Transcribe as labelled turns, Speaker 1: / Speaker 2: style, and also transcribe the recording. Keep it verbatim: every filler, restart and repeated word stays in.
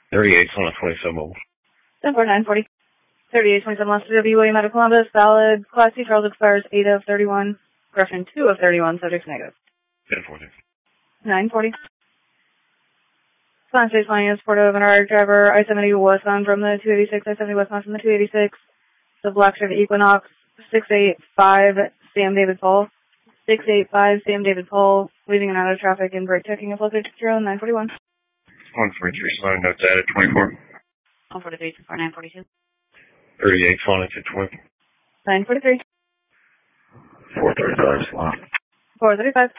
Speaker 1: thirty-eight, one twenty-seven mobile.
Speaker 2: ten four nine forty. thirty-eight twenty-seven Los W. William out of Columbus. Valid. Class C Charles expires eight of thirty-one. Griffin two of thirty-one. Subjects negative.
Speaker 1: ten forty.
Speaker 2: nine forty. Class A flying in support of an R driver. I seventy westbound from the two eighty-six. I seventy westbound from the two eighty-six. The Black Chevy Equinox. six eight five Sam David Paul. six eight five Sam David Paul. Leaving and out of traffic and brake checking a filter zero nine forty-one.
Speaker 1: one forty-three, slowing notes added, twenty-four.
Speaker 2: one forty-three, two four nine forty-two.
Speaker 1: thirty-eight, falling to twenty.
Speaker 2: nine forty-three.
Speaker 1: four thirty-five, slowing.
Speaker 2: four thirty-five.